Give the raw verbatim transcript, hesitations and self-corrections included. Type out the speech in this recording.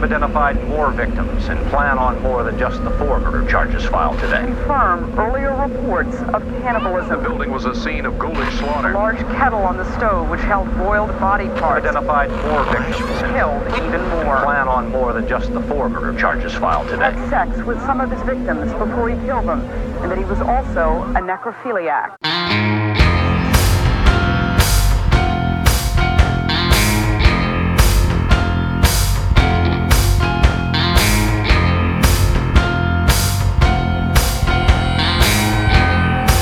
identified more victims and plan on more than just the four murder charges filed today. Confirm earlier reports of cannibalism. The building was a scene of ghoulish slaughter. A large kettle on the stove which held boiled body parts. Identified more victims and killed even more. Plan on more than just the four murder charges filed today. Had sex with some of his victims before he killed them, and that he was also a necrophiliac.